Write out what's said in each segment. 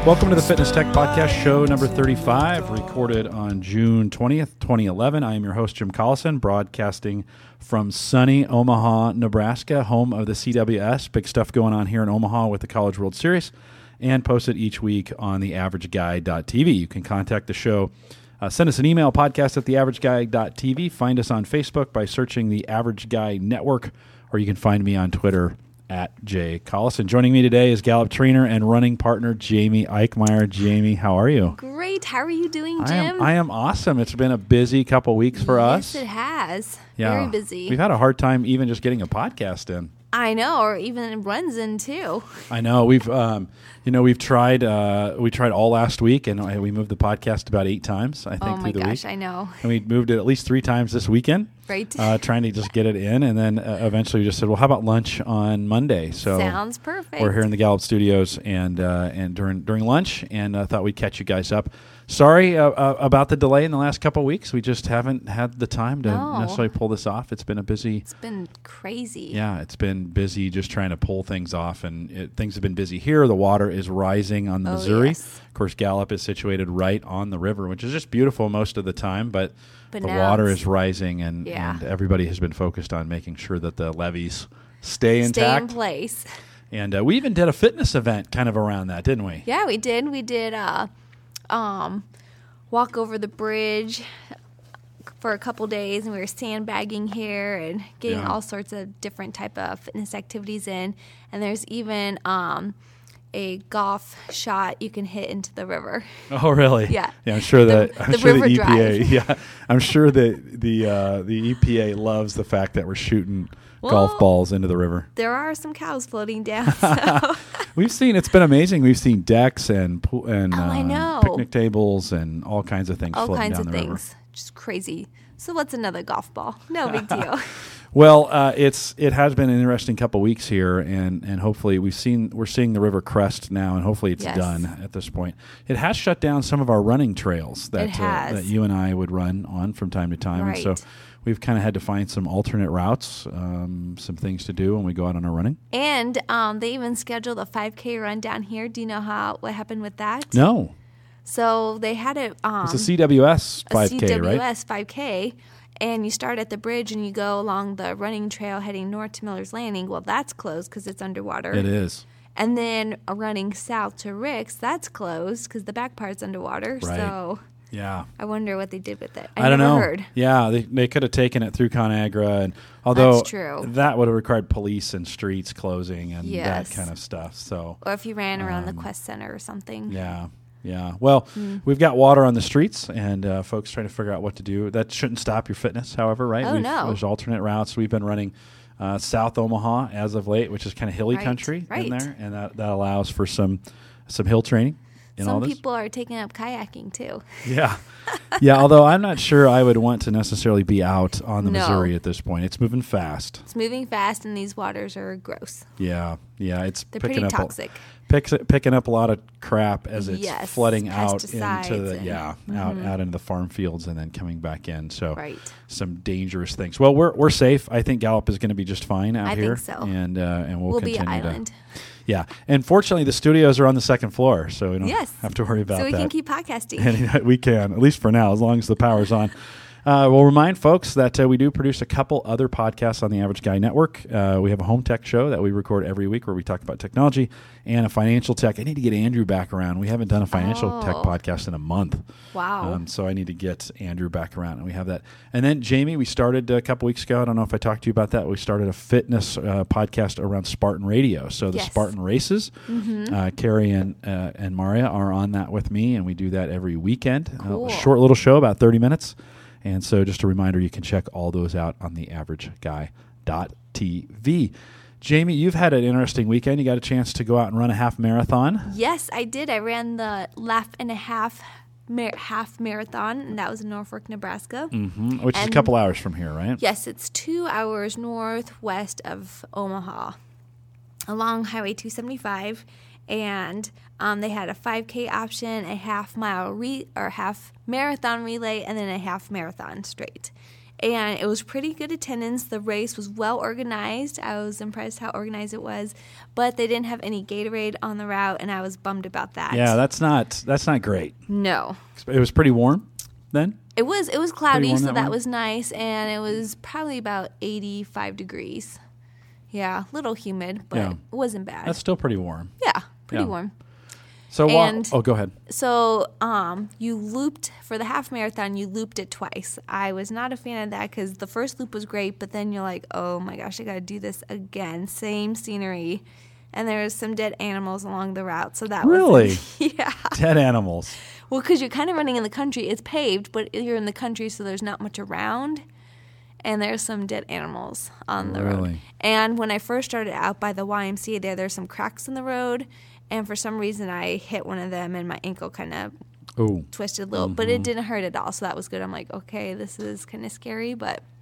Welcome to the Fitness Tech Podcast, show number 35, recorded on June 20th, 2011. I am your host, Jim Collison, broadcasting from sunny Omaha, Nebraska, home of the CWS. Big stuff going on here in Omaha with the College World Series, and posted each week on theaverageguy.tv. You can contact the show. Send us an email, podcast at theaverageguy.tv. Find us on Facebook by searching the Average Guy Network, or you can find me on Twitter at Jay Collison. Joining me today is Gallup trainer and running partner Jamie Eichmeyer. Jamie, how are you? Great. How are you doing, Jim? I am awesome. It's been a busy couple weeks for us. Yes, it has. Yeah. Very busy. We've had a hard time even just getting a podcast in. I know, or even runs in too. I know. We've tried all last week, and we moved the podcast about 8 times, I think, oh my through the gosh, week. I know. And we moved it at least 3 times this weekend. Right. Trying to just get it in, and then eventually we just said, well, how about lunch on Monday? So sounds perfect. We're here in the Gallup studios, and during lunch, and thought we'd catch you guys up. Sorry about the delay in the last couple of weeks. We just haven't had the time to necessarily pull this off. It's been It's been crazy. Yeah, it's been busy just trying to pull things off, and things have been busy here. The water is rising on the Missouri. Yes. Of course, Gallup is situated right on the river, which is just beautiful most of the time, but the now water is rising, and everybody has been focused on making sure that the levees stay intact. Stay in place. And we even did a fitness event kind of around that, didn't we? Yeah, we did. We did walk over the bridge for a couple days, and we were sandbagging here and getting all sorts of different type of fitness activities in. And there's even a golf shot you can hit into the river. Oh, really? Yeah. Yeah, I'm sure that the river EPA. drive. Yeah, I'm sure that the EPA loves the fact that we're shooting golf balls into the river. There are some cows floating down. So. It's been amazing. We've seen decks and I know. picnic tables and all kinds of things floating down the river. Just crazy. So what's another golf ball? No big deal. Well, it has been an interesting couple weeks here, and hopefully we're seeing the river crest now, and hopefully it's done at this point. It has shut down some of our running trails that you and I would run on from time to time, right. And so we've kind of had to find some alternate routes, some things to do when we go out on our running. And they even scheduled a 5K run down here. Do you know what happened with that? No. So they had it's a CWS 5K, right? A CWS 5K. And you start at the bridge and you go along the running trail heading north to Miller's Landing. Well, that's closed because it's underwater. It is. And then running south to Rick's, that's closed because the back part's underwater. Right. So yeah, I wonder what they did with it. I don't know. Heard. Yeah, they could have taken it through ConAgra, and although that's true. That would have required police and streets closing and yes. that kind of stuff. So, or if you ran around the Quest Center or something. Yeah. Yeah. Well, we've got water on the streets, and folks trying to figure out what to do. That shouldn't stop your fitness, however, right? Oh, no. There's alternate routes. We've been running South Omaha as of late, which is kind of hilly country in there, and that allows for some hill training. Some people are taking up kayaking too. Yeah. Yeah, although I'm not sure I would want to necessarily be out on the Missouri at this point. It's moving fast. It's moving fast, and these waters are gross. Yeah. They're pretty toxic. Picking up a lot of crap as it's flooding out into the out into the farm fields and then coming back in. So some dangerous things. Well, we're safe. I think Gallup is going to be just fine out here. I think so. And we'll continue be an island. Yeah, and fortunately, the studios are on the second floor, so we don't have to worry about that. So we can keep podcasting. And we can, at least for now, as long as the power's on. We'll remind folks that we do produce a couple other podcasts on the Average Guy Network. We have a home tech show that we record every week where we talk about technology, and a financial tech. I need to get Andrew back around. We haven't done a financial tech podcast in a month. Wow. So I need to get Andrew back around, and we have that. And then, Jamie, we started a couple weeks ago. I don't know if I talked to you about that. We started a fitness podcast around Spartan Radio. So the Spartan races, Carrie and Maria are on that with me, and we do that every weekend. Cool. A short little show, about 30 minutes. And so just a reminder, you can check all those out on theaverageguy.tv. Jamie, you've had an interesting weekend. You got a chance to go out and run a half marathon. Yes, I did. I ran the Laugh and a Half marathon, and that was in Norfolk, Nebraska. Which is a couple hours from here, right? Yes, it's 2 hours northwest of Omaha along Highway 275. And they had a 5K option, a half marathon relay, and then a half marathon straight. And it was pretty good attendance. The race was well organized. I was impressed how organized it was. But they didn't have any Gatorade on the route, and I was bummed about that. Yeah, that's not great. No. It was pretty warm then? It was cloudy, warm so that that morning? was nice, and it was probably about 85 degrees. Yeah, a little humid, but Yeah. it wasn't bad. That's still pretty warm. yeah, pretty Yeah. warm. So And- go ahead. So you looped, for the half marathon, you looped it twice. I was not a fan of that because the first loop was great, but then you're like, oh my gosh, I got to do this again. Same scenery. And there was some dead animals along the route, so that Really? was yeah. Dead animals. Well, because you're kind of running in the country. It's paved, but you're in the country, so there's not much around. And there's some dead animals on the road. Really? And when I first started out by the YMCA there's some cracks in the road. And for some reason, I hit one of them, and my ankle kind of Ooh. twisted a little. But it didn't hurt at all, so that was good. I'm like, okay, this is kind of scary.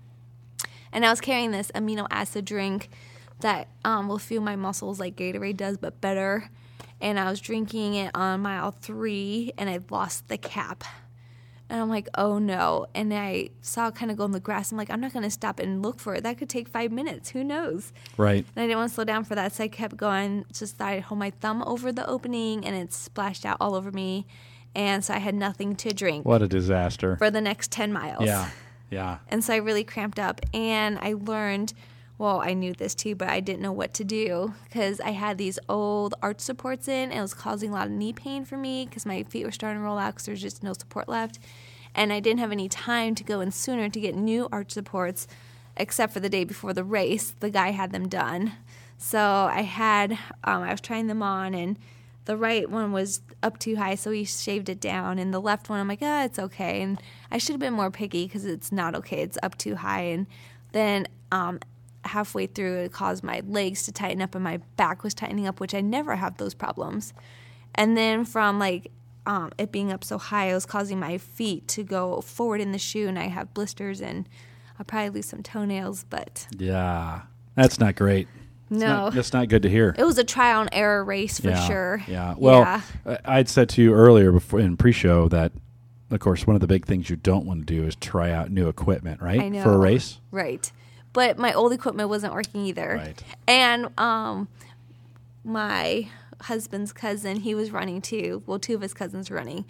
And I was carrying this amino acid drink that will fuel my muscles like Gatorade does, but better. And I was drinking it on mile 3, and I lost the cap. And I'm like, oh no. And I saw it kind of go in the grass. I'm like, I'm not going to stop and look for it. That could take 5 minutes. Who knows? Right. And I didn't want to slow down for that, so I kept going. Just thought I'd hold my thumb over the opening, and it splashed out all over me. And so I had nothing to drink What a disaster. for the next 10 miles. Yeah. Yeah. And so I really cramped up, and I learned, well, I knew this too, but I didn't know what to do because I had these old arch supports in, and it was causing a lot of knee pain for me because my feet were starting to roll out because there's just no support left. And I didn't have any time to go in sooner to get new arch supports, except for the day before the race. The guy had them done. So I was trying them on, and the right one was up too high, so he shaved it down. And the left one, I'm like, it's okay. And I should have been more picky because it's not okay. It's up too high. And then halfway through, it caused my legs to tighten up, and my back was tightening up, which I never have those problems. And then from it being up so high, it was causing my feet to go forward in the shoe, and I have blisters, and I'll probably lose some toenails, but Yeah. That's not great. no. That's not good to hear. It was a trial and error race for sure. Yeah. Well, Yeah. I'd said to you earlier before in pre-show that, of course, one of the big things you don't want to do is try out new equipment, right? I know. For a race. Right. But my old equipment wasn't working either. Right. And my husband's cousin, he was running too. Well, 2 of his cousins were running.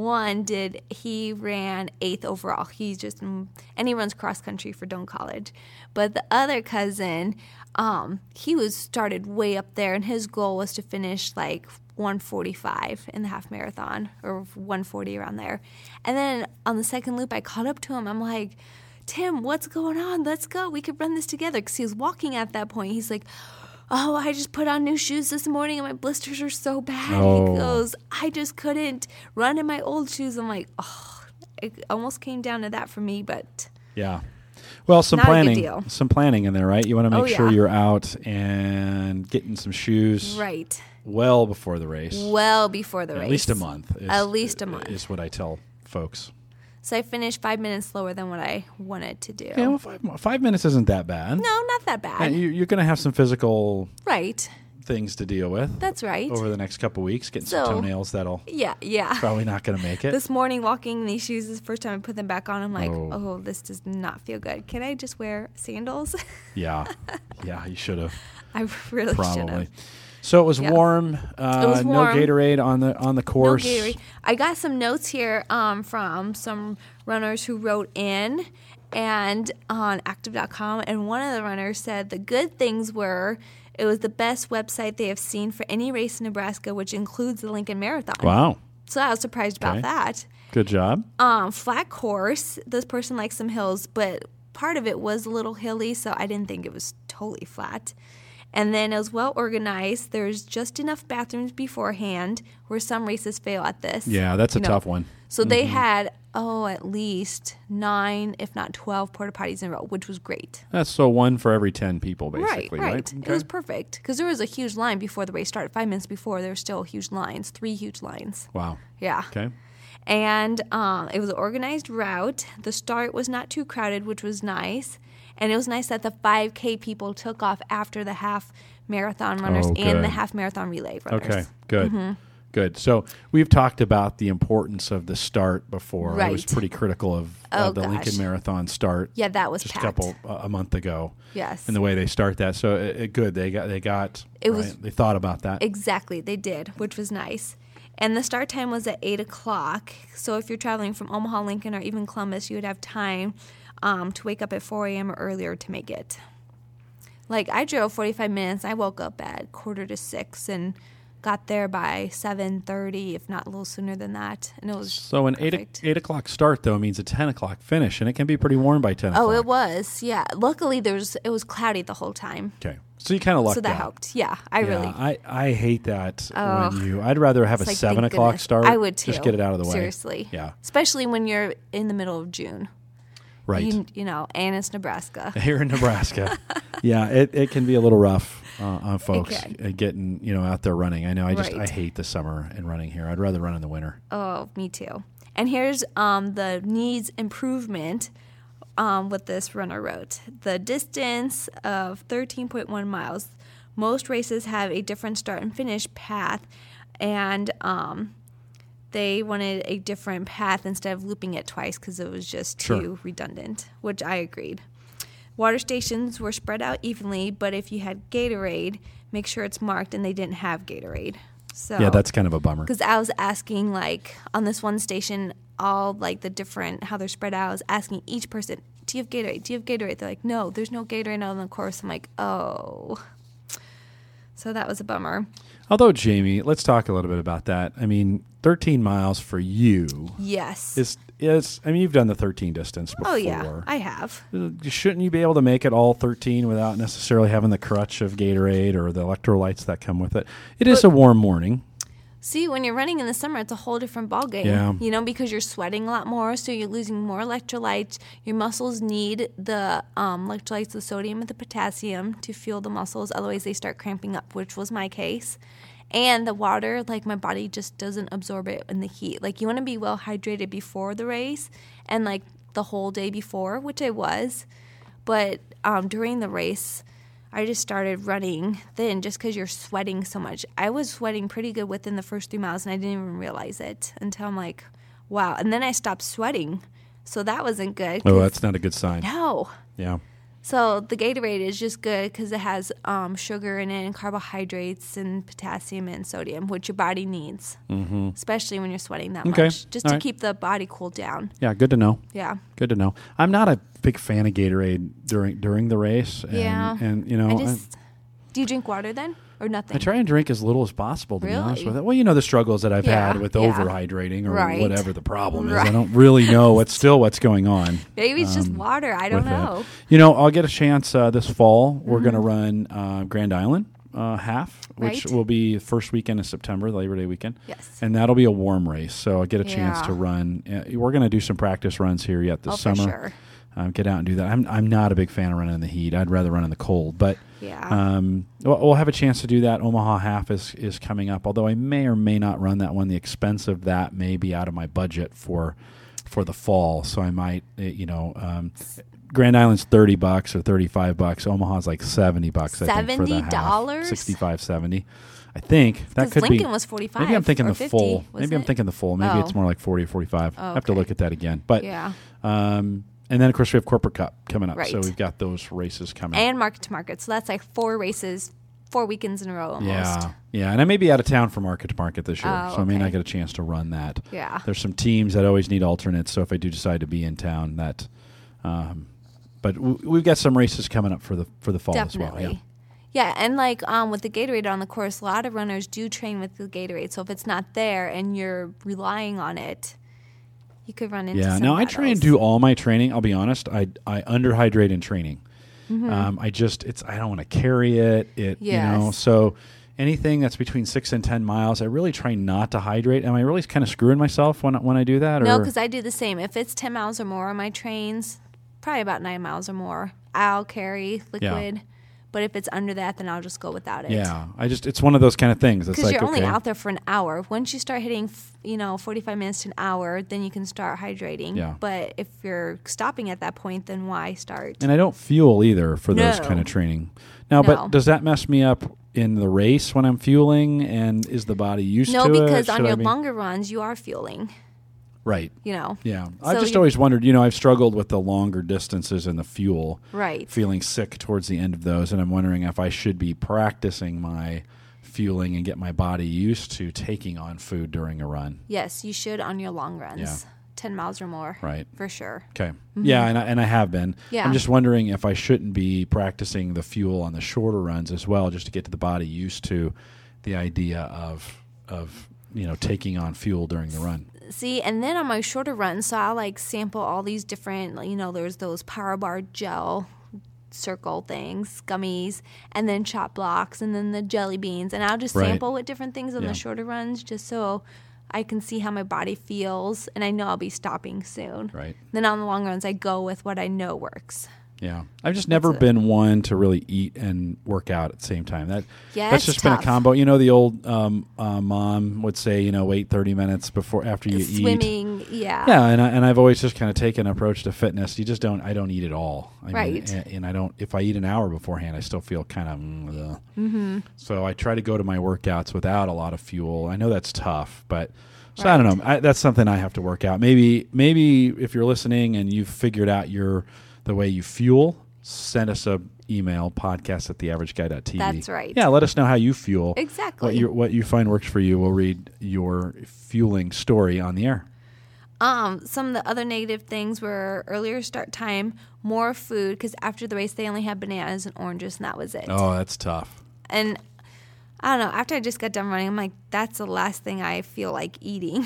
He ran 8th overall. And he runs cross country for Doane College. But the other cousin, he started way up there, and his goal was to finish 1:45 in the half marathon, or 1:40 around there. And then on the second loop, I caught up to him. I'm like, Tim, what's going on? Let's go. We could run this together. Because he was walking at that point. He's like, oh, I just put on new shoes this morning, and my blisters are so bad. Oh. He goes, I just couldn't run in my old shoes. I'm like, oh, it almost came down to that for me, but Yeah. Well, some Not a good planning, deal. some planning in there, right? You want to make sure yeah. you're out and getting some shoes right. well before the race. Well before the race. At least a month. At least a month. Is what I tell folks. So I finished 5 minutes slower than what I wanted to do. Yeah, well, 5 minutes isn't that bad. No, not that bad. And you're going to have some physical Right. things to deal with That's right. over the next couple weeks. Getting some So- toenails that'll Yeah. probably not going to make it. This morning, walking in these shoes is the first time I put them back on. I'm like, Oh. oh, this does not feel good. Can I just wear sandals? Yeah, you should have I really should probably. have. So it was Yeah. warm. was No warm. Gatorade on the course. No Gatorade. I got some notes here from some runners who wrote in and on active.com, and one of the runners said the good things were it was the best website they have seen for any race in Nebraska, which includes the Lincoln Marathon. Wow, So I was surprised about Okay. that. good job. Flat course, this person likes some hills, but part of it was a little hilly, so I didn't think it was totally flat. And then it was well organized. There's just enough bathrooms beforehand, where some races fail at this. Yeah, that's a You know. tough one. So they had, at least 9, if not 12 porta potties in a row, which was great. That's so one for every 10 people, basically, right? Right. It was perfect because there was a huge line before the race started. 5 minutes before, there were still huge lines, 3 huge lines. Wow. Yeah. Okay. And it was an organized route. The start was not too crowded, which was nice. And it was nice that the 5K people took off after the half marathon runners Oh, and good. the half marathon relay runners. Okay. Good. Good. So we've talked about the importance of the start before. Right. I was pretty critical of the Lincoln Marathon start. Yeah, that was just packed. a month ago. Yes. And the way they start that, so good. They thought about that. Exactly, they did, which was nice. And the start time was at 8:00. So if you're traveling from Omaha, Lincoln, or even Columbus, you would have time to wake up at 4 a.m. or earlier to make it. Like, I drove 45 minutes. I woke up at 5:45 and got there by 7:30, if not a little sooner than that. And it was so an perfect. 8 o'clock start, though, means a 10 o'clock finish, and it can be pretty warm by 10 o'clock. Oh, it was, yeah. Luckily, it was cloudy the whole time. Okay. So you kind of lucked out. So that helped. Yeah, I hate that I'd rather have a like, 7 thank o'clock goodness. start. I would too. Just get it out of the way. Seriously. Yeah. Especially when you're in the middle of June. Right. You know, Annis, Nebraska. Here in Nebraska. Yeah, it can be a little rough on folks getting, out there running. I know I hate the summer and running here. I'd rather run in the winter. Oh, me too. And here's the needs improvement what this runner wrote. The distance of 13.1 miles. Most races have a different start and finish path, and they wanted a different path instead of looping it twice because it was just too redundant, which I agreed. Water stations were spread out evenly, but if you had Gatorade, make sure it's marked, and they didn't have Gatorade. So yeah, that's kind of a bummer. Because I was asking, like, on this one station, all, like, the different, how they're spread out, I was asking each person, do you have Gatorade? Do you have Gatorade? They're like, no, there's no Gatorade on the course. I'm like, oh. So that was a bummer. Although, Jamie, let's talk a little bit about that. I mean, 13 miles for you. Yes. Is I mean, you've done the 13 distance before. Oh, yeah, I have. Shouldn't you be able to make it all 13 without necessarily having the crutch of Gatorade or the electrolytes that come with it? It is a warm morning. See, when you're running in the summer, it's a whole different ballgame. Yeah. Because you're sweating a lot more, so you're losing more electrolytes. Your muscles need the electrolytes, the sodium and the potassium to fuel the muscles. Otherwise, they start cramping up, which was my case. And the water, like, my body just doesn't absorb it in the heat. Like, you want to be well hydrated before the race and, like, the whole day before, which I was. But during the race, I just started running then just because you're sweating so much. I was sweating pretty good within the first 3 miles, and I didn't even realize it until I'm like, wow. And then I stopped sweating, so that wasn't good. Oh, that's not a good sign. No. Yeah. So the Gatorade is just good because it has sugar in it and carbohydrates and potassium and sodium, which your body needs, especially when you're sweating that much, just to keep the body cooled down. Yeah, good to know. Yeah. Good to know. I'm not a big fan of Gatorade during the race. And do you drink water then or nothing? I try and drink as little as possible, to be honest with it. Well, the struggles that I've had with overhydrating or whatever the problem is. I don't really know what's going on. Maybe it's just water. I don't know. I'll get a chance this fall. We're going to run Grand Island half, which will be the first weekend of September, the Labor Day weekend. Yes. And that'll be a warm race, so I'll get a chance to run. We're going to do some practice runs here yet this summer. For sure. Get out and do that. I'm not a big fan of running in the heat. I'd rather run in the cold. But we'll have a chance to do that. Omaha half is coming up, although I may or may not run that one. The expense of that may be out of my budget for the fall, so I might, Grand Island's $30 or $35. Omaha's like $70. I think, for the half. 65, 70. I think that could Lincoln be. was 45. Maybe I'm thinking or the 50, full. Maybe I'm thinking the full. Maybe it's more like 40 or 45. I have to look at that again. But and then, of course, we have Corporate Cup coming up. Right. So we've got those races coming up. And Market to Market. So that's like 4 races, 4 weekends in a row almost. Yeah. And I may be out of town for Market to Market this year. Oh, so I may not get a chance to run that. Yeah. There's some teams that always need alternates. So if I do decide to be in town, that. But we've got some races coming up for the fall as well. Yeah, and like with the Gatorade on the course, a lot of runners do train with the Gatorade. So if it's not there and you're relying on it, you could run into some now battles. I try and do all my training. I'll be honest. I underhydrate in training. Mm-hmm. I don't want to carry it. So anything that's between 6 and 10 miles, I really try not to hydrate. Am I really kind of screwing myself when I do that? No, because I do the same. If it's 10 miles or more on my trains, probably about 9 miles or more, I'll carry liquid. Yeah. But if it's under that, then I'll just go without it. Yeah, it's one of those kind of things. Because you're only out there for an hour. Once you start hitting, 45 minutes to an hour, then you can start hydrating. Yeah. But if you're stopping at that point, then why start? And I don't fuel either for those kind of training. Now, but does that mess me up in the race when I'm fueling, and is the body used to it? No, because on your longer runs, you are fueling. Right. Yeah. I've just always wondered, I've struggled with the longer distances and the fuel. Right. Feeling sick towards the end of those, and I'm wondering if I should be practicing my fueling and get my body used to taking on food during a run. Yes, you should on your long runs. Yeah. 10 miles or more. Right. For sure. Okay. Mm-hmm. Yeah, and I have been. Yeah. I'm just wondering if I shouldn't be practicing the fuel on the shorter runs as well, just to get the body used to the idea of taking on fuel during the run. See, and then on my shorter runs, so I'll sample all these different, there's those Power Bar gel circle things, gummies, and then chop blocks, and then the jelly beans, and I'll just sample with different things on the shorter runs, just so I can see how my body feels, and I know I'll be stopping soon. Right. Then on the long runs, I go with what I know works. Yeah, I've just never been one to really eat and work out at the same time. That's just tough. been a combo. The old mom would say, wait 30 minutes after you eat. Swimming, yeah. Yeah, and I've always just kind of taken an approach to fitness. I don't eat at all. Right. And I don't. If I eat an hour beforehand, I still feel kind of. Mm-hmm. So I try to go to my workouts without a lot of fuel. I know that's tough, but. So I don't know. That's something I have to work out. Maybe if you're listening and you've figured out the way you fuel, send us a email, podcast@theaverageguy.tv. That's right. Yeah, let us know how you fuel. Exactly. What you find works for you. We'll read your fueling story on the air. Some of the other negative things were earlier start time, more food, because after the race they only had bananas and oranges, and that was it. Oh, that's tough. And I don't know, after I just got done running, I'm like, that's the last thing I feel like eating.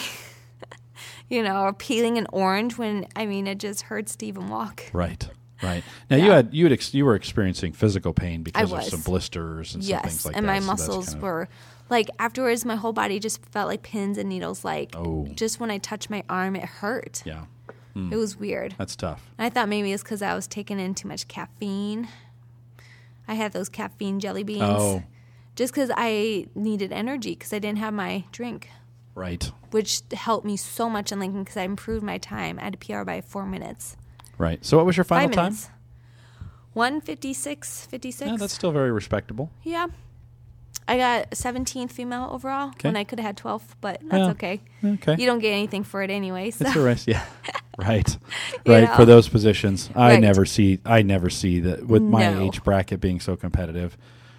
Or peeling an orange when, it just hurts to even walk. Right. Now you were experiencing physical pain because of some blisters and some things like that. Yes, and my muscles were, afterwards my whole body just felt like pins and needles. Just when I touched my arm, it hurt. Yeah. It was weird. That's tough. And I thought maybe it's because I was taking in too much caffeine. I had those caffeine jelly beans. Oh. Just because I needed energy because I didn't have my drink. Right. Which helped me so much in Lincoln because I improved my time. I had a PR by 4 minutes. Right. So what was your final 5 time? minutes. 1:56. Yeah, that's still very respectable. Yeah. I got 17th female overall when I could have had 12th, but that's okay. Okay. You don't get anything for it anyway. So. It's a race, yeah. Right. For those positions. I Right. never see that with my age bracket being so competitive.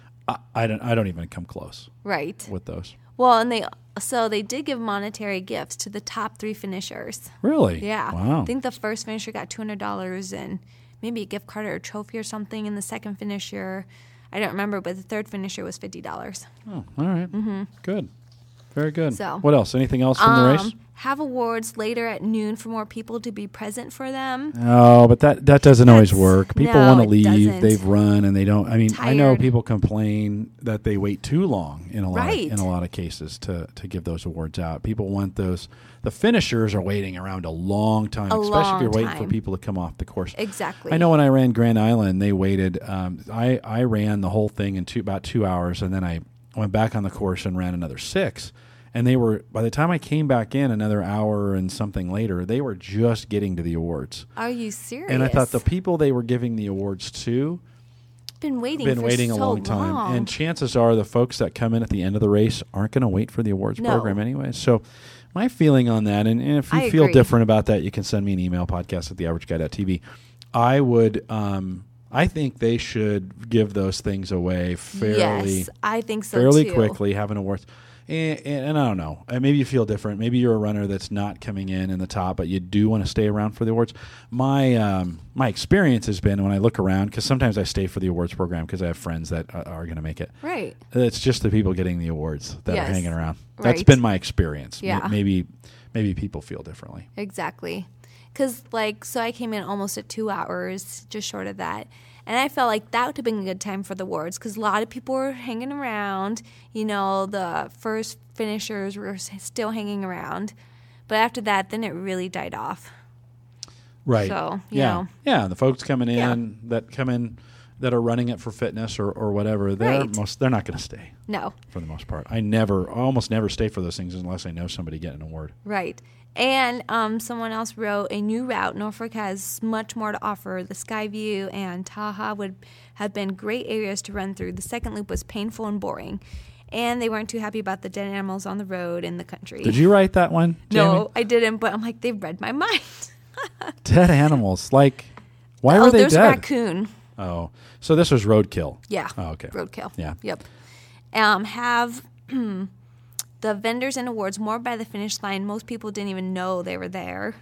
I don't even come close. Right. With those. Well, and they did give monetary gifts to the top 3 finishers. Really? Yeah. Wow. I think the first finisher got $200 and maybe a gift card or a trophy or something, and the second finisher, I don't remember, but the third finisher was $50. Oh, all right. Mm-hmm. Good. Very good. So, what else? Anything else from the race? Have awards later at noon for more people to be present for them. Oh, but that doesn't always work. People want to leave. Doesn't. They've run and they don't. I know Tired. people complain that they wait too long in a lot of cases to give those awards out. People want those. The finishers are waiting around a long time, especially if you're waiting for people to come off the course. Exactly. I know when I ran Grand Island, they waited. I ran the whole thing in about 2 hours, and then I went back on the course and ran another 6. And they were, by the time I came back in another hour and something later, they were just getting to the awards. Are you serious? And I thought the people they were giving the awards to been waiting a long time. And chances are the folks that come in at the end of the race aren't going to wait for the awards program anyway. So my feeling on that, and if you feel different about that, you can send me an email, podcast@theaverageguy.tv. I would... I think they should give those things away fairly. Yes, I think so fairly too. quickly, have an awards. And I don't know. Maybe you feel different. Maybe you're a runner that's not coming in the top, but you do want to stay around for the awards. My experience has been when I look around, because sometimes I stay for the awards program because I have friends that are going to make it. Right. It's just the people getting the awards that are hanging around. That's Right. been my experience. Yeah. Maybe people feel differently. Exactly. Because, so I came in almost at 2 hours, just short of that. And I felt like that would have been a good time for the awards because a lot of people were hanging around. The first finishers were still hanging around. But after that, then it really died off. Right. So, Yeah, the folks coming in that come in that are running it for fitness or whatever, they're Right. they're not going to stay No. for the most part. I almost never stay for those things unless I know somebody getting an award. Right. And someone else wrote, a new route. Norfolk has much more to offer. The Skyview and Taha would have been great areas to run through. The second loop was painful and boring. And they weren't too happy about the dead animals on the road in the country. Did you write that one, Jamie? No, I didn't, but I'm like, they've read my mind. Dead animals. Like, why were they there's dead? a raccoon. Oh, so this was roadkill. Yeah. Oh, okay. Roadkill. Yeah. Yep. Have the vendors and awards more by the finish line. Most people didn't even know they were there.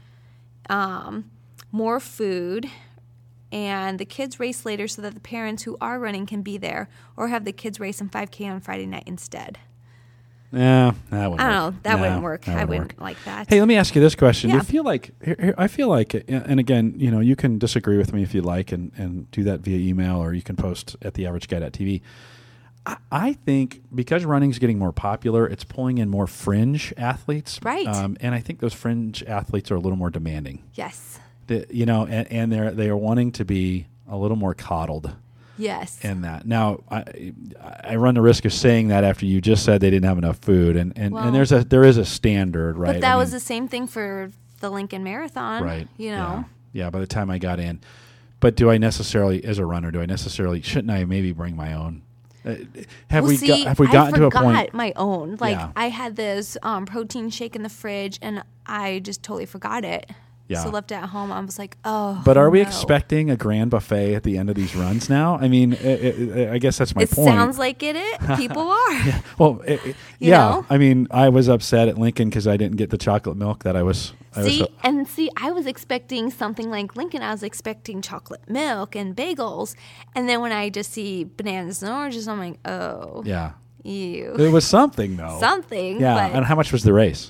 More food. And the kids race later so that the parents who are running can be there, or have the kids race in 5K on Friday night instead. Yeah, that wouldn't I don't work. know. That No, wouldn't work. that I wouldn't wouldn't like that. Hey, let me ask you this question. Do Yeah. you feel like I feel like, and again, you can disagree with me if you like, and do that via email, or you can post at theaverageguy.tv. I think because running's getting more popular, it's pulling in more fringe athletes, Right. And I think those fringe athletes are a little more demanding. Yes. And they are wanting to be a little more coddled Yes. in that. Now, I run the risk of saying that after you just said they didn't have enough food, and Well, there is a standard, right? But that I was mean, the same thing for the Lincoln Marathon. right. You know. Yeah. By the time I got in, but do I necessarily, as a runner, shouldn't I maybe bring my own? Have we gotten to a point? I forgot my own. Like Yeah. I had this protein shake in the fridge, and I just totally forgot it. Yeah. So left it at home. I was like, oh. But are we no. expecting a grand buffet at the end of these runs now? I mean, I guess that's my It point. sounds like it. People are. Yeah. Well, You yeah. know? I mean, I was upset at Lincoln because I didn't get the chocolate milk that I was. See, I was expecting something like Lincoln. I was expecting chocolate milk and bagels, and then when I just see bananas and oranges, I'm like, oh, Yeah. ew. It was something though. Something. Yeah. But, And how much was the race?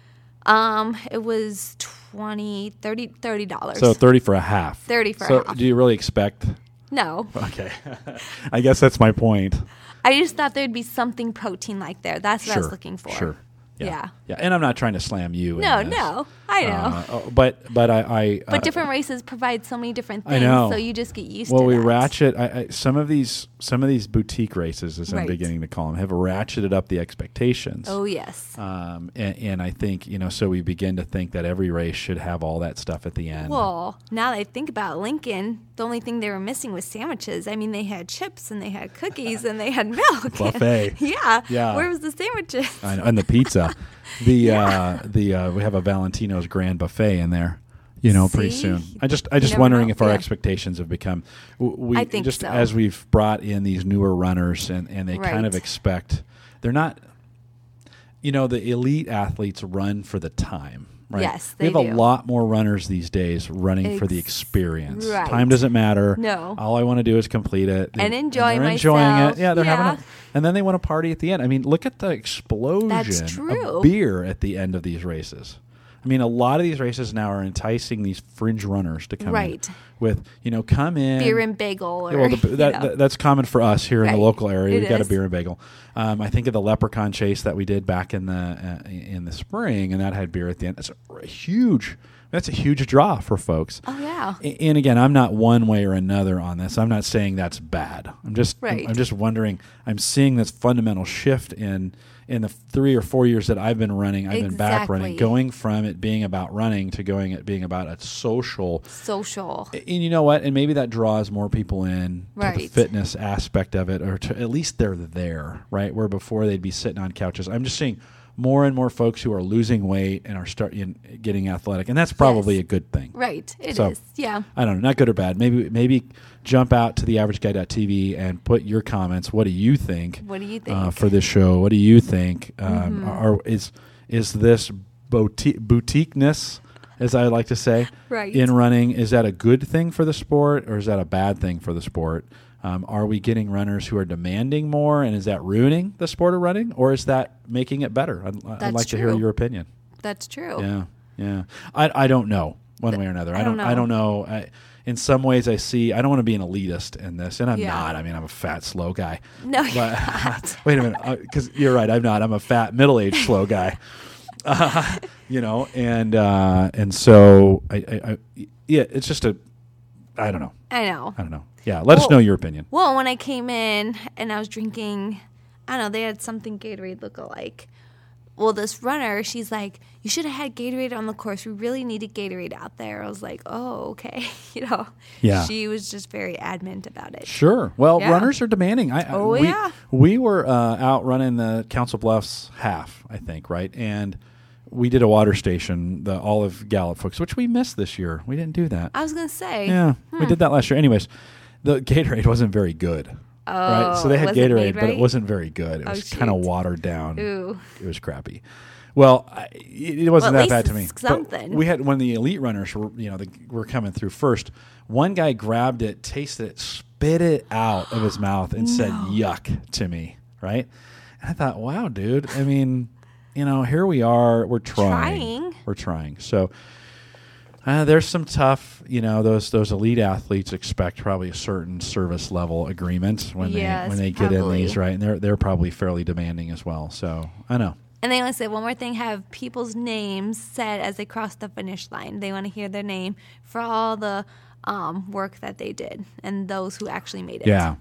it was $30. So 30 for a half. 30 for so a half. do you really expect? No. Okay. I guess that's my point. I just thought there'd be something protein like there. That's what I was looking for. Sure. Yeah. Yeah. And I'm not trying to slam you. No, in this. no. I know. But I but different races provide so many different I things, know. so you just get used well, to we that. ratchet. Some of these boutique races, as I'm Right. beginning to call them, have ratcheted up the expectations. Oh, yes. And I think so we begin to think that every race should have all that stuff at the end. Well, now that I think about Lincoln, the only thing they were missing was sandwiches. I mean, they had chips and they had cookies and they had milk. Buffet. Yeah. Yeah. Where was the sandwiches? I know, and the pizza. We have a Valentino's Grand Buffet in there. Pretty See? soon. I just never wondering know. if our Yeah. expectations have become. We I think just so. as we've brought in these newer runners and they kind of Right. expect they're not. The elite athletes run for the time. Right? Yes, we they have a do. lot more runners these days running for the experience. Right. Time doesn't matter. No. All I want to do is complete it And enjoy they're enjoying myself. it. Yeah, they're having Yeah. a, and then they want to party at the end. I mean, look at the explosion true. of beer at the end of these races. I mean, a lot of these races now are enticing these fringe runners to come Right. in with, come in. Beer and bagel. Or, Yeah, well, that's common for us here in the Right. local area. It We've got a is. beer and bagel. I think of the leprechaun chase that we did back in the spring, and that had beer at the end. That's a huge draw for folks. Oh, yeah. And again, I'm not one way or another on this. I'm not saying that's bad. I'm just wondering. I'm seeing this fundamental shift in the 3 or 4 years that I've been running. I've been back running, going from it being about running to it being about a social. And you know what? And maybe that draws more people in to the Right. fitness aspect of it, or to at least they're there, right? Where before they'd be sitting on couches. I'm just seeing more and more folks who are losing weight and are getting athletic, and that's probably Yes. a good thing. Right. It is. So, Yeah. I don't know, not good or bad. Maybe jump out to theaverageguy.tv and put your comments. What do you think? What do you think? For this show? What do you think? Is this boutiqueness, as I like to say, Right. in running? Is that a good thing for the sport, or is that a bad thing for the sport? Are we getting runners who are demanding more, and is that ruining the sport of running, or is that making it better? I'd like to hear true. your opinion. That's true. Yeah. I don't know one way or another. I don't know. In some ways, I don't want to be an elitist in this, and I'm Yeah. not. I mean, I'm a fat, slow guy. No, you're But not. wait a minute, because you're right. I'm not. I'm a fat, middle-aged, slow guy. And so yeah, it's just I don't know. I know. I don't know. Yeah, let us know your opinion. Well, when I came in and I was drinking, I don't know, they had something Gatorade look-alike. Well, this runner, she's like, you should have had Gatorade on the course. We really needed Gatorade out there. I was like, oh, okay. Yeah. She was just very adamant about it. Sure. Well, runners are demanding. We were out running the Council Bluffs half, I think, right? And we did a water station, the Olive Gallup folks, which we missed this year. We didn't do that. I was going to say. Yeah, we did that last year. Anyways, the Gatorade wasn't very good. Oh, right? So they had Gatorade, but it right? wasn't very good. It was kind of watered down. Ooh. It was crappy. Well, it wasn't that bad to me. Something. But we had when the elite runners were coming through first. One guy grabbed it, tasted it, spit it out of his mouth, and said "yuck" to me. Right? And I thought, wow, dude. I mean, here we are. We're trying. We're trying. So. There's some tough, those elite athletes expect probably a certain service level agreement when they get in these, right? And they're probably fairly demanding as well. So I know. And they want to say one more thing: have people's names said as they cross the finish line. They want to hear their name for all the work that they did and those who actually made it. Yeah.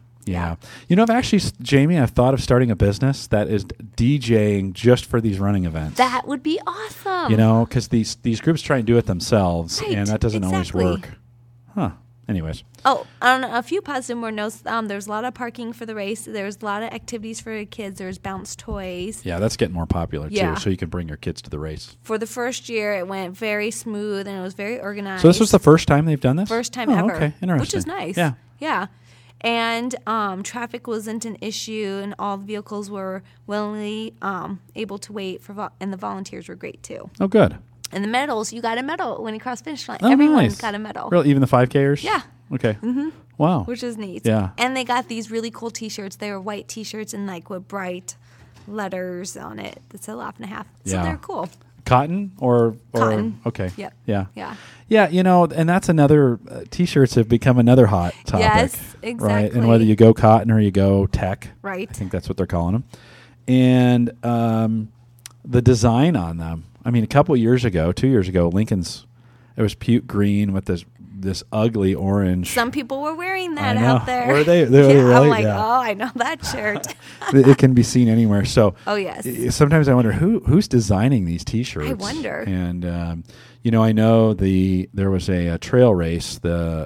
Jamie, I've thought of starting a business that is DJing just for these running events. That would be awesome. Because these groups try and do it themselves, and that doesn't always work. Huh. Anyways. Oh, a few positive more notes. There's a lot of parking for the race. There's a lot of activities for the kids. There's bounce toys. Yeah, that's getting more popular, too, so you can bring your kids to the race. For the first year, it went very smooth, and it was very organized. So this was the first time they've done this? First time ever. Okay, interesting. Which is nice. Yeah. Yeah. And traffic wasn't an issue, and all the vehicles were willingly able to wait and the volunteers were great too. Oh, good. And the medals, you got a medal when you crossed finish line. Oh, Everyone nice. got a medal. Really, even the 5Kers? Yeah. Okay. Mm-hmm. Wow. Which is neat. Yeah. And they got these really cool T-shirts. They were white T-shirts and with bright letters on it that said laugh and a half. So they're cool. Cotton or cotton? Okay. Yep. Yeah. Yeah. Yeah, and that's another T-shirts have become another hot topic. Yes, exactly. Right, and whether you go cotton or you go tech, right? I think that's what they're calling them. And the design on them. I mean, 2 years ago, Lincoln's, it was puke green with this ugly orange. Some people were wearing that out there. Were they? Yeah, I'm like, oh, I know that shirt. It can be seen anywhere. So, oh yes. Sometimes I wonder who's designing these T-shirts. I wonder. And I know there was a trail race. The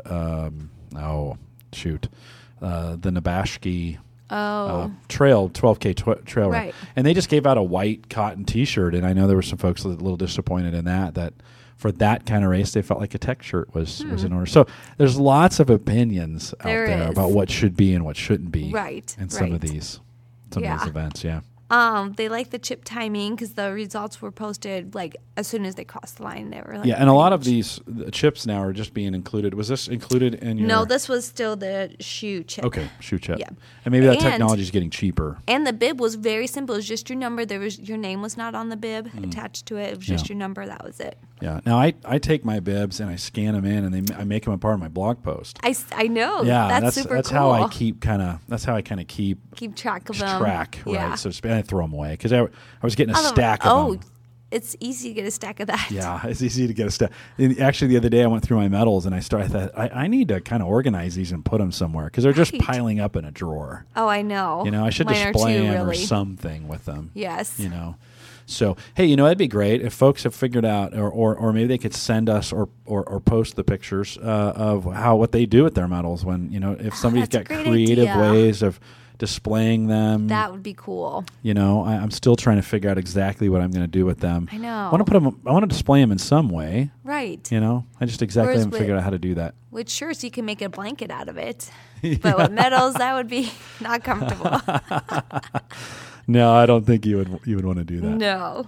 Nabashki. Trail 12K trail right. run, and they just gave out a white cotton T-shirt, and I know there were some folks a little disappointed in that for that kind of race they felt like a tech shirt was in order. So there's lots of opinions out there about what should be and what shouldn't be, right? In some of these events, yeah. They like the chip timing because the results were posted as soon as they crossed the line. They were and a lot of these chips now are just being included. Was this included in your? No, this was still the shoe chip. Okay, shoe chip. Yeah, and maybe that technology is getting cheaper. And the bib was very simple. It was just your number. Your name was not on the bib attached to it. It was just your number. That was it. Yeah. Now I take my bibs and I scan them in, and I make them a part of my blog post. I know. Yeah, that's super that's cool. how I keep keep track of them. Right? Yeah. So I throw them away because I was getting a stack of them. It's easy to get a stack of that. Yeah, it's easy to get a stack. Actually, the other day I went through my medals and I thought I need to kind of organize these and put them somewhere because they're just piling up in a drawer. Oh, I know. I should display them or something with them. Yes. So, hey, that'd be great if folks have figured out, or maybe they could send us or post the pictures of what they do with their medals when, if somebody's got creative ways of displaying them. That would be cool. I'm still trying to figure out exactly what I'm going to do with them. I know. I want to display them in some way. Right. I just haven't figured out how to do that. With shirts, you can make a blanket out of it. But with medals, that would be not comfortable. No, I don't think you would want to do that.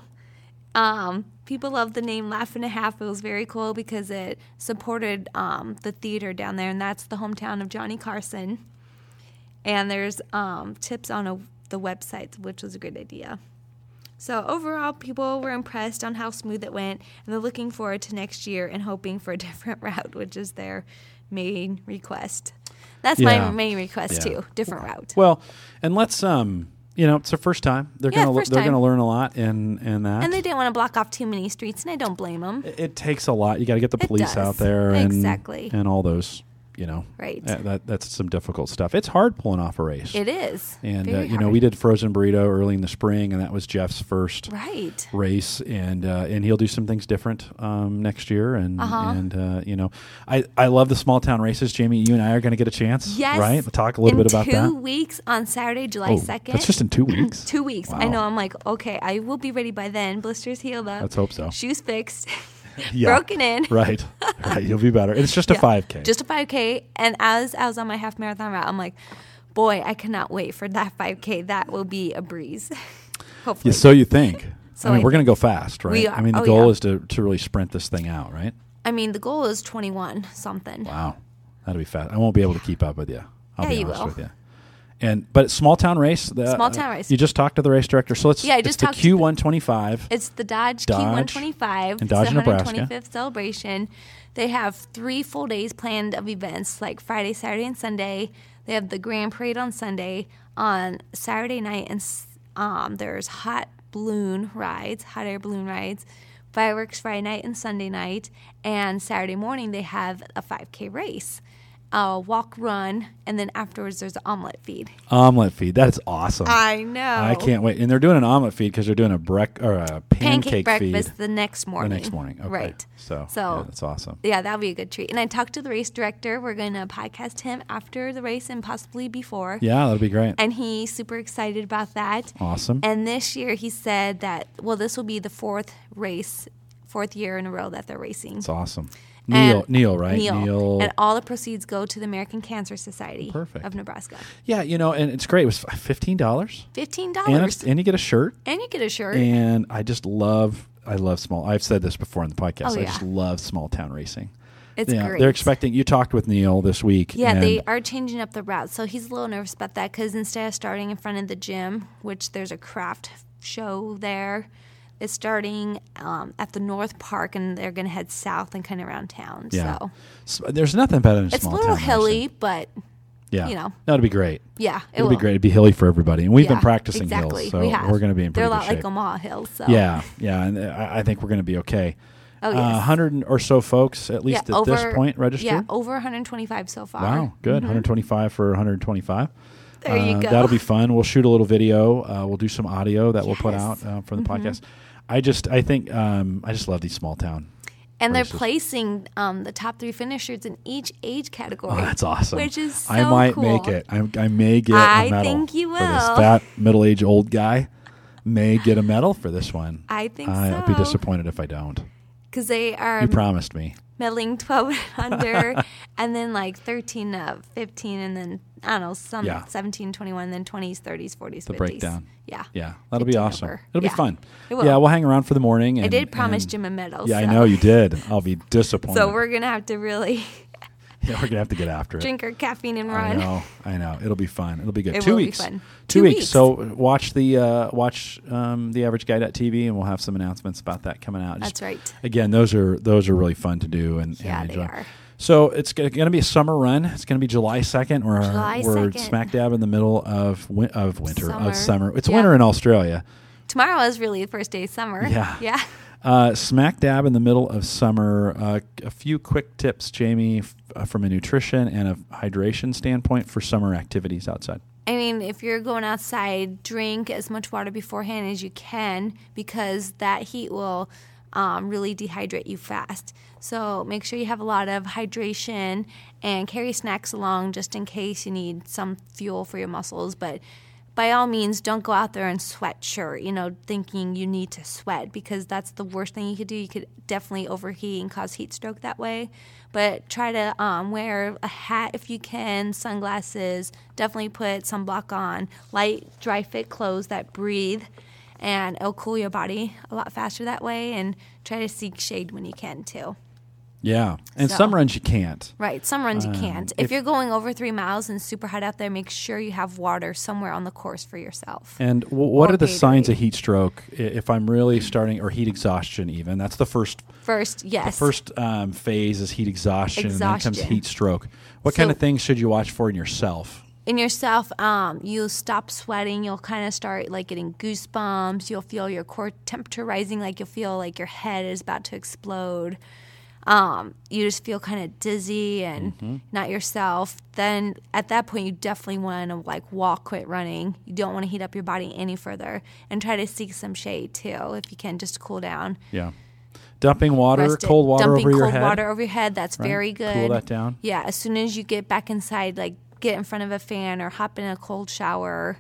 No. People love the name Laugh and a Half. It was very cool because it supported the theater down there, and that's the hometown of Johnny Carson. And there's tips on the website, which was a great idea. So overall, people were impressed on how smooth it went, and they're looking forward to next year and hoping for a different route, which is their main request. That's my main request too, different route. Well, and let's it's their first time. They're gonna learn a lot in that. And they didn't want to block off too many streets, and I don't blame them. It takes a lot. You got to get the police out there, and exactly, and all those. Right. That's some difficult stuff. It's hard pulling off a race. It is. And Very hard. we did Frozen Burrito early in the spring, and that was Jeff's first right. race, and he'll do some things different next year. And I love the small town races. Jamie, you and I are going to get a chance, right? We'll talk a little bit about that. In 2 weeks on Saturday, July 2nd. That's just in 2 weeks. 2 weeks. Wow. I know. I'm like, okay, I will be ready by then. Blisters healed up. Let's hope so. Shoes fixed. Yeah. Broken in. Right. You'll be better. It's just a 5K. Just a 5K. And as I was on my half marathon route, I'm like, boy, I cannot wait for that 5K. That will be a breeze. Hopefully. Yeah, so you think. So we're going to go fast, right? We are. The goal is to really sprint this thing out, right? The goal is 21 something. Wow. That'll be fast. I won't be able to keep up with you. I'll be honest will. with you. But small town race. Small town race. You just talked to the race director. So it's the Q125. It's the Dodge Q125. In Dodge, it's the Nebraska. 125th celebration. They have 3 full days planned of events, like Friday, Saturday, and Sunday. They have the Grand Parade on Sunday. On Saturday night, and there's hot air balloon rides, fireworks Friday night and Sunday night, and Saturday morning they have a 5K race. Walk, run, and then afterwards there's an omelet feed. Omelet feed. That is awesome. I know. I can't wait. And they're doing an omelet feed because they're doing a pancake breakfast feed the next morning. Okay. Right. So yeah, that's awesome. Yeah, that'll be a good treat. And I talked to the race director. We're going to podcast him after the race and possibly before. Yeah, that'll be great. And he's super excited about that. Awesome. And this year he said that, this will be the 4th year in a row that they're racing. It's awesome. Neil, right? Neil. And all the proceeds go to the American Cancer Society of Nebraska. Yeah, and it's great. It was $15. $15. And you get a shirt. And you get a shirt. And I love small. I've said this before in the podcast. I just love small town racing. It's great. They're expecting, you talked with Neil this week. Yeah, they are changing up the route. So he's a little nervous about that because instead of starting in front of the gym, which there's a craft show there, it's starting at the North Park, and they're going to head south and kind of around town. Yeah. So there's nothing better than small town. It's a little hilly, racing. but that'll be great. Yeah, it'll be great. It'd be hilly for everybody, and we've been practicing hills, so we're going to be in pretty good shape. They're a lot like Omaha hills. So. Yeah, and I think we're going to be okay. Oh, yes. 100 or so folks, at least at this point, registered? Yeah, over 125 so far. Wow, good. 125 for 125. There you go. That'll be fun. We'll shoot a little video. We'll do some audio that we'll put out for the podcast. I just love these small town and races. They're placing the top 3 finishers in each age category. Oh, that's awesome. Which is so I might cool. make it. I may get a medal. I think you will. For this fat, middle-aged old guy may get a medal for this one. I think so. I'll be disappointed if I don't. Because they are... You promised me. Medaling 12 and under, and then like 13 to 15, and then, 17, 21, then 20s, 30s, 40s, 50s. The breakdown. Yeah. That'll be awesome. It'll be fun. It will. Yeah, we'll hang around for the morning. I did promise Jim a medal. Yeah, I know you did. I'll be disappointed. So we're going to have to really... Yeah, we're going to have to get after it. Drink our caffeine and run. I know. It'll be fun. It'll be good. It 2 will weeks. Be fun. 2 weeks. So watch the AverageGuy.tv, and we'll have some announcements about that coming out. That's right. Again, those are really fun to do and enjoy. They are. So it's going to be a summer run. It's going to be July 2nd. We're smack dab in the middle of summer. It's winter in Australia. Tomorrow is really the first day of summer. Yeah. Smack dab in the middle of summer. A few quick tips, Jamie, from a nutrition and a hydration standpoint for summer activities outside. I mean, if you're going outside, drink as much water beforehand as you can, because that heat will really dehydrate you fast. So make sure you have a lot of hydration and carry snacks along just in case you need some fuel for your muscles. But by all means, don't go out there and sweat shirt, thinking you need to sweat, because that's the worst thing you could do. You could definitely overheat and cause heat stroke that way. But try to wear a hat if you can, sunglasses, definitely put sunblock on, light, dry fit clothes that breathe, and it'll cool your body a lot faster that way, and try to seek shade when you can too. Yeah, and some runs you can't. Right, some runs you can't. If you're going over 3 miles and super hot out there, make sure you have water somewhere on the course for yourself. And what are the signs of heat stroke? If I'm really starting, or heat exhaustion even, that's the first. Yes. The first phase is heat exhaustion, and then comes heat stroke. What kind of things should you watch for in yourself? In yourself, you'll stop sweating. You'll kind of start getting goosebumps. You'll feel your core temperature rising, you'll feel like your head is about to explode. you just feel kind of dizzy and not yourself, then at that point you definitely want to like walk, quit running. You don't want to heat up your body any further, and try to seek some shade too if you can, just to cool down. Yeah. Dumping water, Rest it. cold water Dumping over your cold head. water over your head, that's right? very good. Cool that down. Yeah, as soon as you get back inside, like get in front of a fan or hop in a cold shower,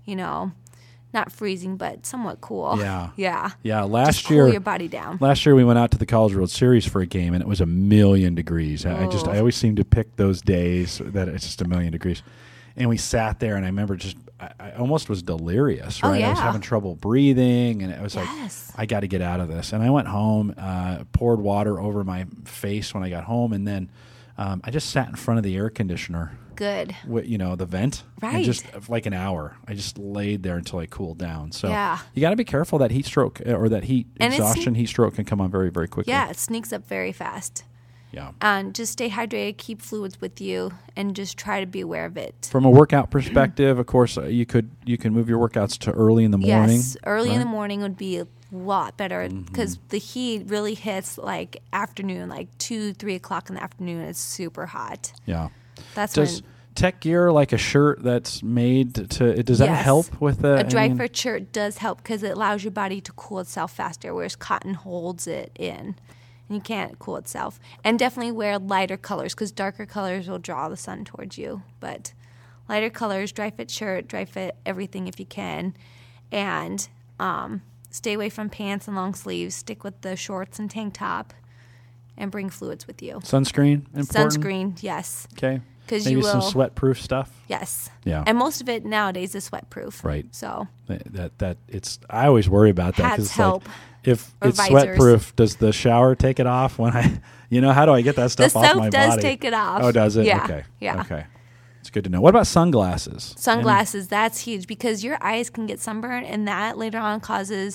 not freezing, but somewhat cool. Yeah. Yeah. Yeah, Just cool your body down. Last year we went out to the College World Series for a game, and it was 1,000,000 degrees. I always seem to pick those days that it's just 1,000,000 degrees. And we sat there, and I remember I almost was delirious, right? Oh, yeah. I was having trouble breathing, and it was Yes. like, I got to get out of this. And I went home, poured water over my face when I got home, and then I just sat in front of the air conditioner. Good. The vent. Right. And just like an hour. I just laid there until I cooled down. So Yeah. you got to be careful that heat stroke or that heat And exhaustion, heat stroke can come on very, very quickly. Yeah, it sneaks up very fast. Yeah. And just stay hydrated, keep fluids with you, and just try to be aware of it. From a workout perspective, of course, you can move your workouts to early in the morning. Yes, early in right? the morning would be a lot better because the heat really hits like afternoon, like 2-3 o'clock in the afternoon. It's super hot. Yeah. That's Does when tech gear, like a shirt that's made does that Yes. help with the a dry fit shirt does help because it allows your body to cool itself faster, whereas cotton holds it in. And you can't cool itself. And definitely wear lighter colors because darker colors will draw the sun towards you. But lighter colors, dry fit shirt, dry fit everything if you can. And stay away from pants and long sleeves. Stick with the shorts and tank top. And bring fluids with you. Sunscreen important? Sunscreen, yes. Okay. 'Cause Maybe you some will- sweat-proof stuff. Yes. Yeah. And most of it nowadays is sweat-proof. Right. So That it's. I always worry about that Hats because help. If Or it's visors. sweat-proof, does the shower take it off when I? How do I get that the stuff off my soap does body? take it off. Oh, does it? Yeah. Okay. Yeah. Okay. It's good to know. What about sunglasses? Sunglasses, that's huge because your eyes can get sunburned, and that later on causes,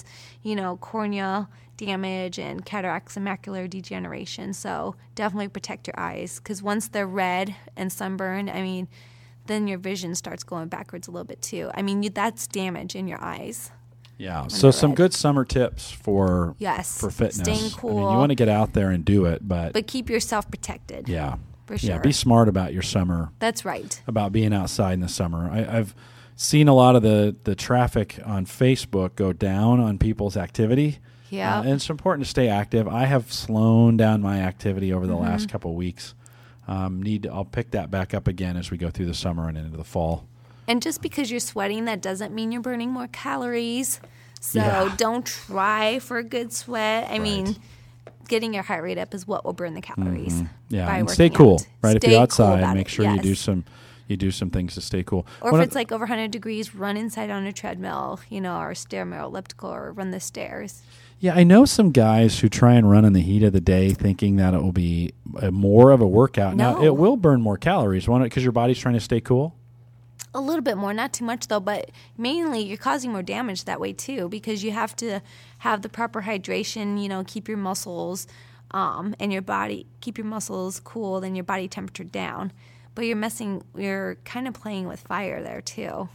cornea damage and cataracts and macular degeneration. So definitely protect your eyes because once they're red and sunburned, then your vision starts going backwards a little bit too. That's damage in your eyes. Yeah. So some red. good summer tips for fitness. Staying cool. You want to get out there and do it, but keep yourself protected. yeah, For sure. Yeah. Be smart about your summer. That's right. About being outside in the summer. I've seen a lot of the traffic on Facebook go down on people's activity. Yeah. And it's important to stay active. I have slowed down my activity over the last couple of weeks. I'll pick that back up again as we go through the summer and into the fall. And just because you're sweating, that doesn't mean you're burning more calories. So don't try for a good sweat. I mean, getting your heart rate up is what will burn the calories. Yeah, by and stay working cool, out. right? Stay If you're cool outside, about make it, sure yes. you do some things to stay cool. Or One if of- it's like over 100 degrees, run inside on a treadmill, or stair or elliptical, or run the stairs. Yeah, I know some guys who try and run in the heat of the day thinking that it will be more of a workout. Now, No. it will burn more calories, won't it? Because your body's trying to stay cool? A little bit more, not too much though, but mainly you're causing more damage that way too because you have to have the proper hydration, keep your muscles and your body, keep your muscles cool and your body temperature down. But you're kind of playing with fire there too.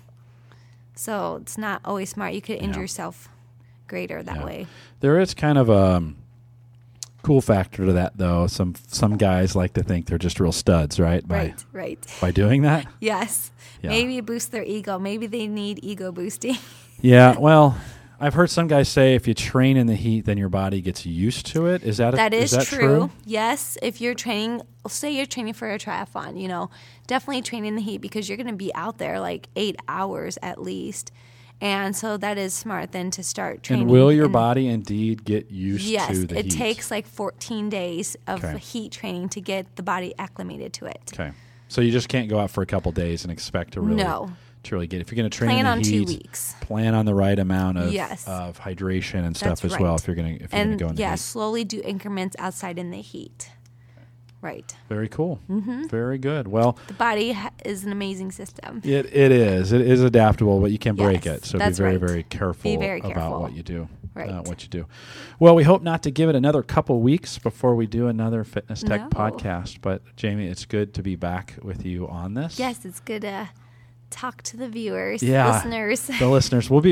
So it's not always smart. You could injure yourself greater that way. There is kind of a cool factor to that, though. Some guys like to think they're just real studs, right? Right. By doing that? Yes. Yeah. Maybe it boosts their ego. Maybe they need ego boosting. Yeah, well, I've heard some guys say if you train in the heat, then your body gets used to it. Is that Is that true? Yes, if you're training, say you're training for a triathlon, definitely train in the heat because you're going to be out there like 8 hours at least. And so that is smart then to start training. And will your body indeed get used yes, to the heat? Yes, it takes like 14 days of Okay. heat training to get the body acclimated to it. Okay. So you just can't go out for a couple days and expect to really get. If you're going to train Plan in the on heat, 2 weeks. Plan on the right amount of Yes. of hydration and stuff That's as well. right. If you're going to go in the heat. slowly do increments outside in the heat. Right. Very cool. Mm-hmm. Very good. Well, The body is an amazing system. it is. It is adaptable, but you can break Yes, it. So be that's very, right. very careful Be very about careful. what you do. Right. What you do. Well, we hope not to give it another couple weeks before we do another Fitness Tech No. podcast. But Jamie, it's good to be back with you on this. Yes, it's good to talk to the viewers, Yeah. listeners. The listeners. We'll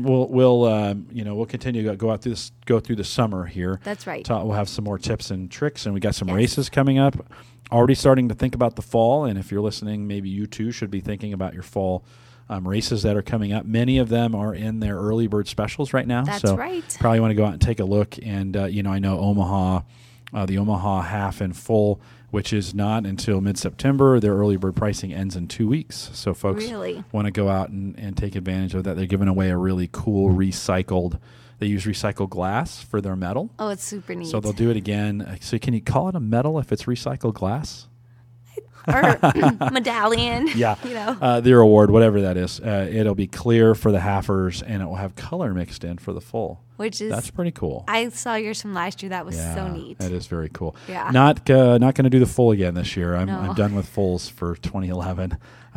continue to go through the summer here. That's right. We'll have some more tips and tricks, and we got some races coming up. Already starting to think about the fall, and if you're listening, maybe you too should be thinking about your fall races that are coming up. Many of them are in their early bird specials right now. That's so right. Probably want to go out and take a look. And I know Omaha, the Omaha half and full, which is not until mid-September. Their early bird pricing ends in 2 weeks. So folks want to go out and take advantage of that. They're giving away a really cool recycled. They use recycled glass for their metal. Oh, it's super neat. So they'll do it again. So can you call it a medal if it's recycled glass? Or medallion. Yeah. You their award, whatever that is. It'll be clear for the halfers, and it will have color mixed in for the full. That's pretty cool. I saw yours from last year. That was so neat. That is very cool. Yeah. Not going to do the full again this year. I'm done with fulls for 2011.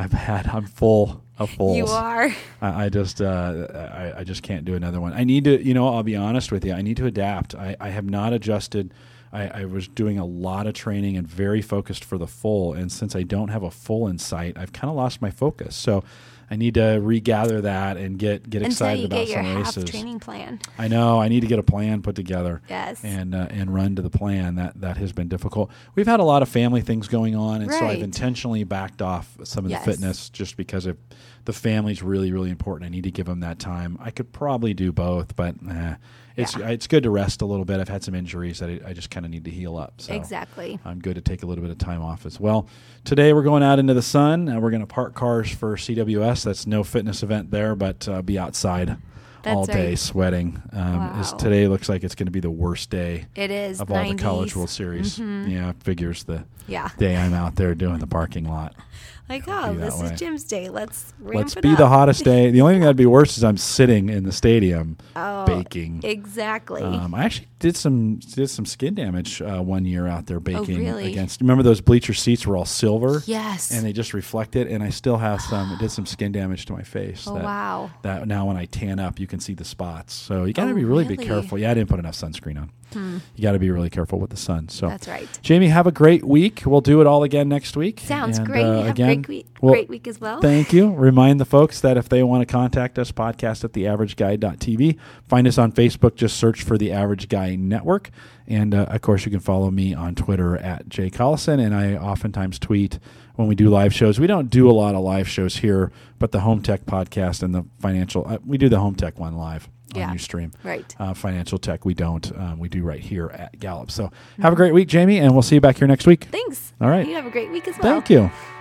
I'm full of fulls. You are. I just can't do another one. I need to. I'll be honest with you. I need to adapt. I have not adjusted. I was doing a lot of training and very focused for the full, and since I don't have a full in sight, I've kind of lost my focus. So I need to regather that and get excited about some races. Until you get your half training plan. I know. I need to get a plan put together. Yes. And run to the plan. That has been difficult. We've had a lot of family things going on, and so I've intentionally backed off some of the fitness just because of the family's really, really important. I need to give them that time. I could probably do both, but it's good to rest a little bit. I've had some injuries that I just kind of need to heal up. So exactly. I'm good to take a little bit of time off as well. Today we're going out into the sun. We're going to park cars for CWS. That's no fitness event there, but be outside all day sweating. Today looks like it's going to be the worst day. It is of 90s. all the College World Series. Mm-hmm. Yeah, figures the day I'm out there doing the parking lot. Like, this is Jim's day. Let's be the hottest day. The only thing that'd be worse is I'm sitting in the stadium baking. Exactly. I actually did some skin damage one year out there baking against. Remember those bleacher seats were all silver? Yes. And they just reflected, and I still have some. It did some skin damage to my face. Wow. That now when I tan up, you can see the spots. So you got to be really careful. Yeah, I didn't put enough sunscreen on. You got to be really careful with the sun. So that's right. Jamie, have a great week. We'll do it all again next week. Sounds great. Have a great week as well. Thank you. Remind the folks that if they want to contact us, podcast@theaverageguy.tv. Find us on Facebook. Just search for The Average Guy Network. And, of course, you can follow me on Twitter @JCollison. And I oftentimes tweet when we do live shows. We don't do a lot of live shows here, but the Home Tech podcast and the financial we do the Home Tech one live. On Ustream. Right. Financial Tech, we don't. We do right here at Gallup. So have a great week, Jamie, and we'll see you back here next week. Thanks. All right. You have a great week as well. Thank you.